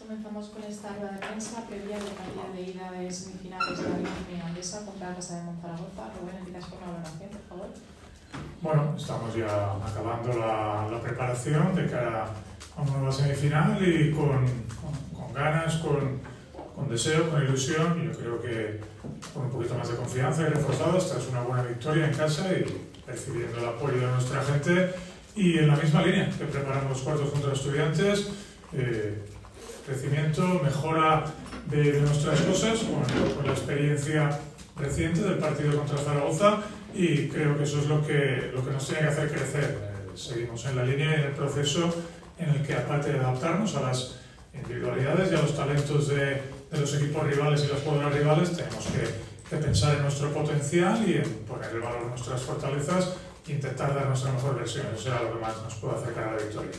Comenzamos con esta rueda de prensa previa del partido de ida de semifinales de la Liga Finlandesa contra la Casa de Monzaragoza. Rubén, empiezas con una valoración, por favor. Bueno, estamos ya acabando la preparación de cara a una nueva semifinal y con ganas, con deseo, con ilusión, y yo creo que con un poquito más de confianza y reforzado. Esta es una buena victoria en casa y recibiendo el apoyo de nuestra gente y en la misma línea que preparamos los cuartos contra los Estudiantes. Crecimiento, mejora de nuestras cosas con la experiencia reciente del partido contra Zaragoza, y creo que eso es lo que nos tiene que hacer crecer. Seguimos en la línea y en el proceso en el que, aparte de adaptarnos a las individualidades y a los talentos de los equipos rivales y las jugadoras rivales, tenemos que pensar en nuestro potencial y en poner el valor en nuestras fortalezas e intentar dar nuestra mejor versión. Eso será lo que más nos puede acercar a la victoria.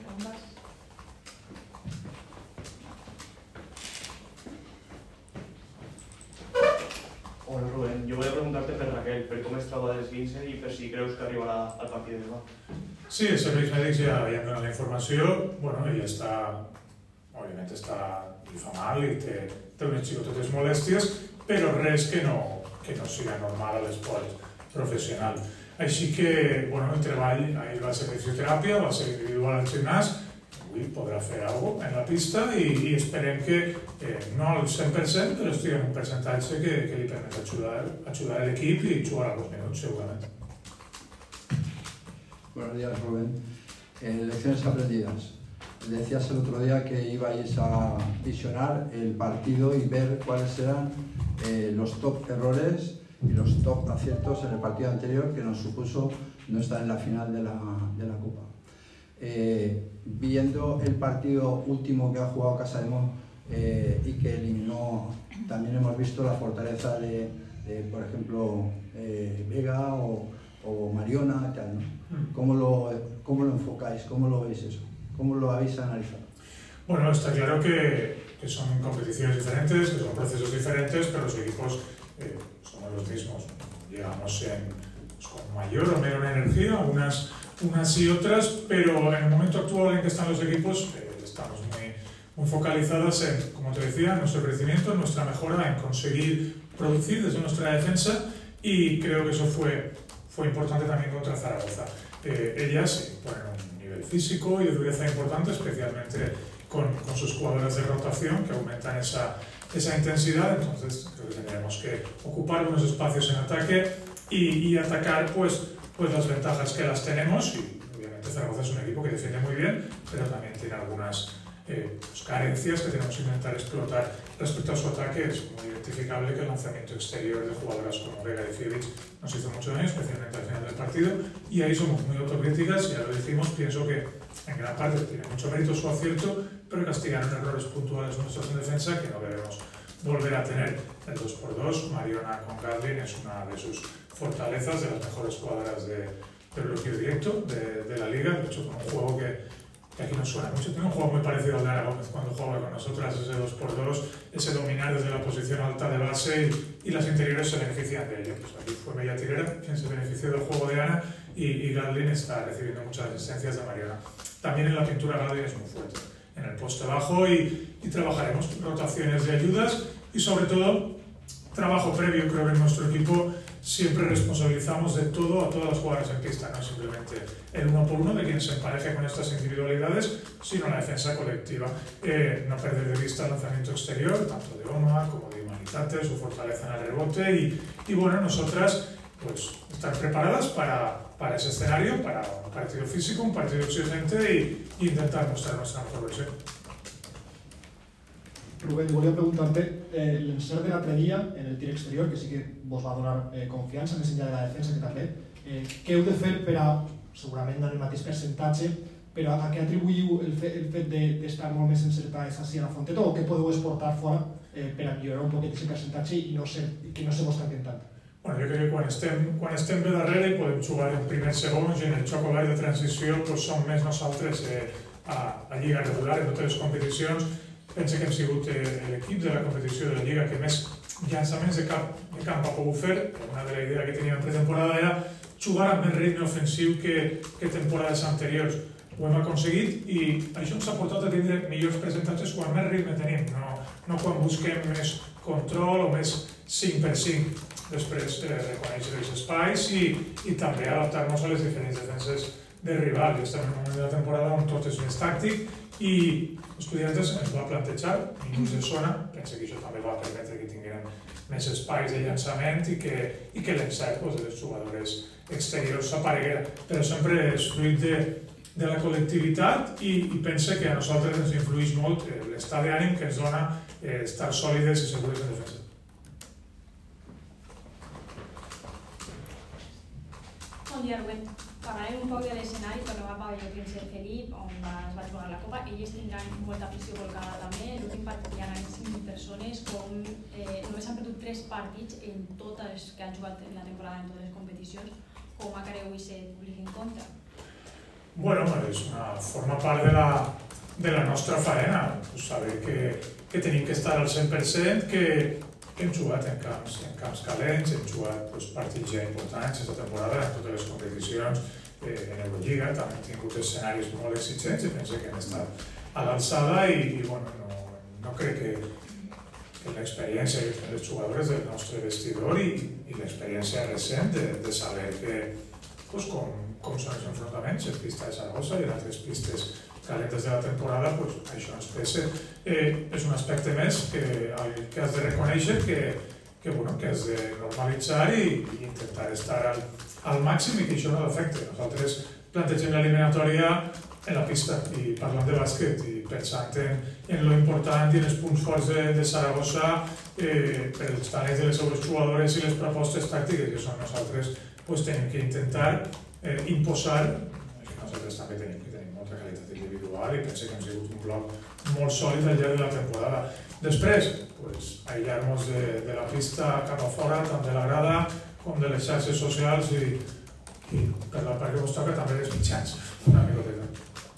Hola Rubén, jo volia preguntar-te per Raquel, per com es troba d'esguince i per si creus que arribarà al partit de demà. Sí, els serveis mèdics ja han donat la informació. Bueno, ella està, òbviament li fa mal i té unes xicotetes molèsties, però res que no siga normal a l'esport professional. Així que, bueno, el treball ahir va ser de fisioteràpia, va ser individual al gimnàs. Avui podrà fer alguna cosa en la pista i esperem que, no al 100%, però estigui en un percentatge que li permet ajudar l'equip i jugar alguns minuts, segurament. Buenos días, Rubén. Lecciones aprendidas. Decías el otro día que ibais a visionar el partido y ver cuáles eran los top errores y los top aciertos en el partido anterior, que nos supuso no estar en la final de la Copa. Viendo el partido último que ha jugado Casa de Mon y que eliminó, también hemos visto la fortaleza de por ejemplo, Vega o Mariona, tal, ¿no? ¿Cómo lo enfocáis? ¿Cómo lo veis eso? ¿Cómo lo habéis analizado? Bueno, está claro que son competiciones diferentes, que son procesos diferentes, pero los equipos somos los mismos. Llegamos con mayor o menor energía, unas y otras, pero en el momento actual en que están los equipos estamos muy focalizadas en, como te decía, en nuestro crecimiento, en nuestra mejora, en conseguir producir desde nuestra defensa, y creo que eso fue importante también contra Zaragoza. Ellas ponen un nivel físico y de dureza importante, especialmente con sus jugadoras de rotación que aumentan esa intensidad. Entonces creo que tendremos que ocupar unos espacios en ataque y atacar pues las ventajas que las tenemos. Y obviamente Zaragoza es un equipo que defiende muy bien, pero también tiene algunas carencias que tenemos que intentar explotar. Respecto a su ataque, es muy identificable que el lanzamiento exterior de jugadoras como Vega y Fievich nos hizo mucho daño, especialmente al final del partido, y ahí somos muy autocríticas. Ya lo decimos, pienso que en gran parte tiene mucho mérito su acierto, pero castigaron errores puntuales nuestros en defensa que no debemos volver a tener. El 2x2, Mariona con Gadlin es una de sus fortalezas, de las mejores jugadoras del bloqueo directo de la liga. De hecho, con un juego que aquí nos suena mucho. Tiene un juego muy parecido al de Ana Gómez cuando jugaba con nosotras, ese 2x2, ese dominar desde la posición alta de base, y las interiores se benefician de ello. Pues aquí fue Mella Tirera quien se benefició del juego de Ana, y Gadlin está recibiendo muchas asistencias de Mariona. También en la pintura Gadlin es muy fuerte en el poste bajo, y trabajaremos rotaciones de ayudas y sobre todo trabajo previo. Creo que en nuestro equipo siempre responsabilizamos de todo a todas las jugadoras en pista, no simplemente el uno por uno de quien se empareje con estas individualidades, sino la defensa colectiva. No perder de vista el lanzamiento exterior, tanto de Oma como de Humanitate, su fortaleza en el rebote, y bueno, nosotras pues estar preparadas para ese escenario, para un partido físico, un partido exigente, y intentar mostrar nuestra mejor versión. Rubén, volia preguntar-te, l'encert de l'altre dia en el tir exterior, que sí que vos va donar confiança, més enllà de la defensa, que també, què heu de fer per a, segurament en el mateix percentatge, però a què atribuïu el fet d'estar molt més encertades així a la Fonteta, o què podeu exportar fora per a millorar un poquet aquest percentatge i que no se vos tanquen tant? Bueno, jo crec que quan estem bé darrere i podem jugar en primer segons, i en el xoc obert de transició som més nosaltres a lliga regular en totes les competicions. Penso que hem sigut l'equip de la competició de la Lliga que més llançaments de camp ha pogut fer. Una de la idea que teníem en pretemporada era jugar amb més ritme ofensiu que temporades anteriors. ho hem aconseguit i això ens ha portat a tindre millors percentatges quan més ritme tenim, no quan busquem més control o més 5x5. Després reconèixer els espais i també adaptar-nos a les diferents defenses del rival. Estem en un moment de la temporada on tot és més tàctic i Estudiantes ens va plantejar minuts de zona. Penso que això també va permetre que tinguem més espais de llançament i que l'encert dels jugadors exteriors s'apareguera. Però sempre és fruit de la col·lectivitat i pensa que a nosaltres ens influeix molt l'estat d'ànim que ens dona estar sòlides i segures en defensa. Bon dia, Rubén. Parlarem un poc de l'escenari quan va pagar el Príncipe Felip, on es va jugar la Copa. Ells tindran molta afició volcada també. L'últim partit hi ha anat 5.000 persones, com només han perdut 3 partits en totes que han jugat en la temporada en totes les competicions. Com acareu aquest públic en contra? Bueno, forma part de la nostra faena. Saber que tenim que estar al 100%, que hem jugat en camps calents, hem jugat partits ja importants aquesta temporada en totes les competicions, en Eurolliga, també hem tingut escenaris molt exigents i penso que hem estat a l'alçada i no crec que l'experiència que tenen els jugadors del nostre vestidor i l'experiència recent de saber com són els enfrontaments en pista de Saragossa i en altres pistes calentes de la temporada, això ens pesa. És un aspecte més que has de reconèixer, que has de normalitzar i intentar estar al màxim i que això no l'afecte. Nosaltres plantegem l'eliminatòria en la pista i parlant de bàsquet i pensant en lo important i en els punts forts de Saragossa per els talents de les seves jugadores i les propostes tàctiques que són nosaltres, tenim que intentar imposar el que nosaltres també tenim molta qualitat individual i penso que hem sigut un bloc molt sòlid al llarg de la temporada. Després, aïllar-nos de la pista cap a fora, tant de la grada com de les xarxes socials i per la part que vos toca també dels mitjans, una micoteta.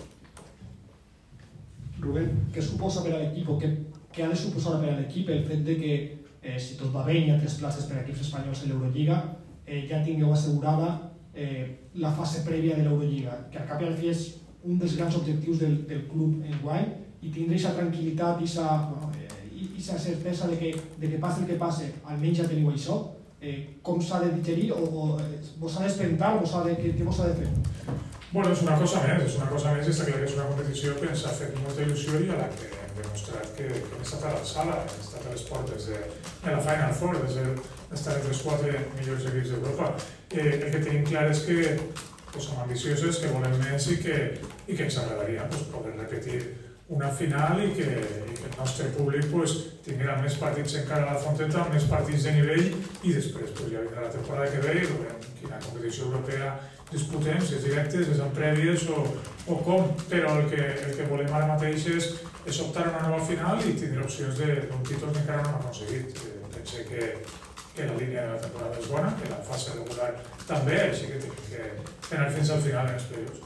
Rubén, què suposa per a l'equip o què ha de suposar per a l'equip el fet de que si tot va bé i hi ha 3 places per a equips espanyols en l'Eurolliga ja tingueu assegurada la fase prèvia de l'Eurolliga, que al cap i al fi és un dels grans objectius del club enguany i tindre aquesta tranquil·litat i aquesta certesa de que passi el que passi, almenys ja teniu això. Com s'ha de digerir o vos ha d'espentar o què vos ha de fer? Bueno, és una cosa més, està clar que és una competició que ens ha fet molta il·lusió i a la que hem demostrat que hem estat a l'alçada, hem estat a les portes de la Final Four, d'estar entre els 4 millors equips d'Europa. El que tenim clar és que som ambicioses, que volem més i que ens agradaria poder repetir una final i que el nostre públic tinguera més partits encara a la Fonteta, més partits de nivell i després ja vindrà la temporada que ve i veurem quina competició europea disputem, si és directe, si és en prèvies o com, però el que volem ara mateix és optar a una nova final i tindre opcions d'un títol que encara no hem aconseguit. Penso que la línia de la temporada és bona, que la fase regular també, així que tenim que anar fins al final en els playoffs.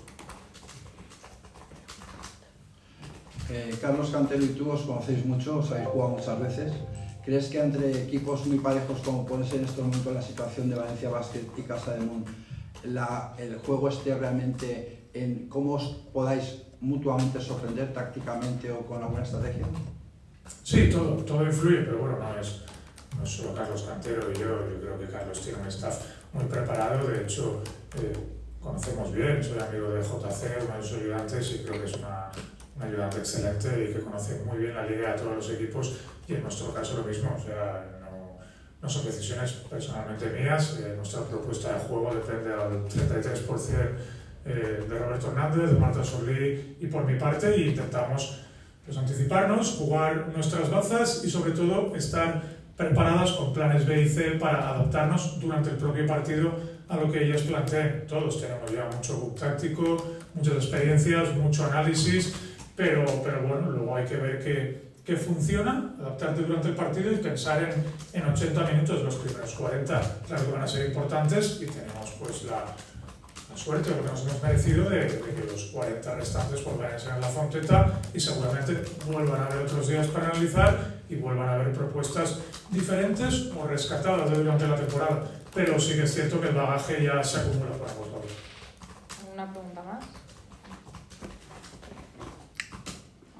Carlos Cantero y tú os conocéis mucho, os habéis jugado muchas veces. ¿Crees que entre equipos muy parejos como puede ser en este momento la situación de Valencia Basket y Casa de Mon, el juego esté realmente en cómo os podáis mutuamente sorprender tácticamente o con alguna estrategia? Sí, todo influye, pero bueno, no es solo Carlos Cantero y yo creo que Carlos tiene un staff muy preparado, de hecho conocemos bien, soy amigo de JC, uno de sus ayudantes, y creo que es un ayudante excelente y que conoce muy bien la liga de todos los equipos, y en nuestro caso lo mismo, o sea, no son decisiones personalmente mías, nuestra propuesta de juego depende al 33% de Roberto Hernández, de Marta Solí y por mi parte, y intentamos anticiparnos, jugar nuestras bazas y sobre todo estar preparadas con planes B y C para adaptarnos durante el propio partido a lo que ellas planteen. Todos tenemos ya mucho book táctico, muchas experiencias, mucho análisis, pero bueno, luego hay que ver qué funciona, adaptarte durante el partido y pensar en 80 minutos, los primeros 40, claro que van a ser importantes y tenemos pues la suerte, lo que nos hemos merecido de que los 40 restantes vayan a ser en la Fonteta y seguramente vuelvan a haber otros días para analizar y vuelvan a haber propuestas diferentes o rescatadas durante la temporada, pero sí que es cierto que el bagaje ya se acumula para vosotros. ¿Una pregunta más?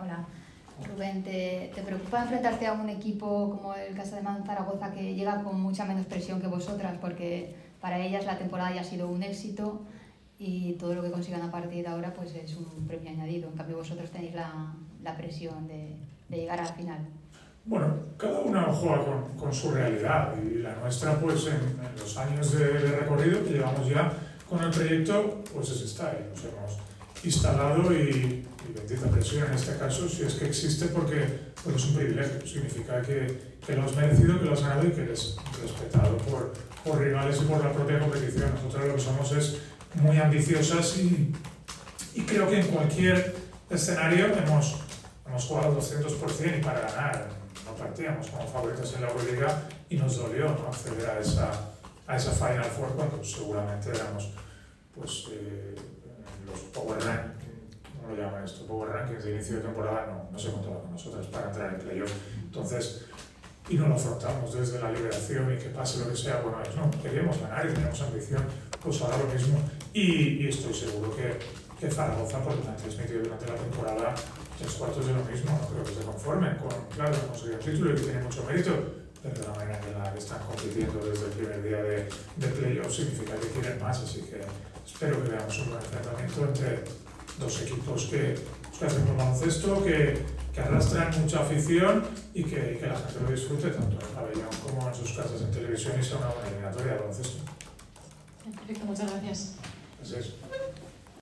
Hola, Rubén, ¿te preocupa enfrentarte a un equipo como el Casademont Zaragoza que llega con mucha menos presión que vosotras? Porque para ellas la temporada ya ha sido un éxito y todo lo que consigan a partir de ahora pues es un premio añadido. En cambio vosotros tenéis la presión de llegar al final. Bueno, cada uno juega con su realidad y la nuestra pues en los años de recorrido que llevamos ya con el proyecto pues está ahí, nos hemos instalado y bendita presión en este caso si es que existe porque es un privilegio, significa que lo has merecido, que lo has ganado y que eres respetado por rivales y por la propia competición. Nosotros lo que somos es muy ambiciosas y creo que en cualquier escenario hemos jugado al 200% y para ganar no partíamos como favoritos en la Euroliga y nos dolió, ¿no?, acceder a esa Final Four cuando seguramente éramos pues los Power Rankings, ¿cómo lo llaman esto? Power Rankings de inicio de temporada no se contaba con nosotros para entrar en playoff. Entonces, y no lo afrontamos desde la liberación y que pase lo que sea, bueno, no, queríamos ganar y teníamos ambición, pues ahora lo mismo. Y estoy seguro que Zaragoza, porque me han transmitido durante la temporada 3/4 de lo mismo, no creo que se conformen con, claro, conseguir el título y que tiene mucho mérito, pero de la manera en la que están compitiendo desde el primer día de playoff significa que quieren más, así que espero que veamos un buen enfrentamiento entre dos equipos que hacen un baloncesto, que arrastran mucha afición y que la gente lo disfrute tanto en el pabellón como en sus casas en televisión y sea una buena eliminatoria de baloncesto. Perfecto, muchas gracias. Gracias.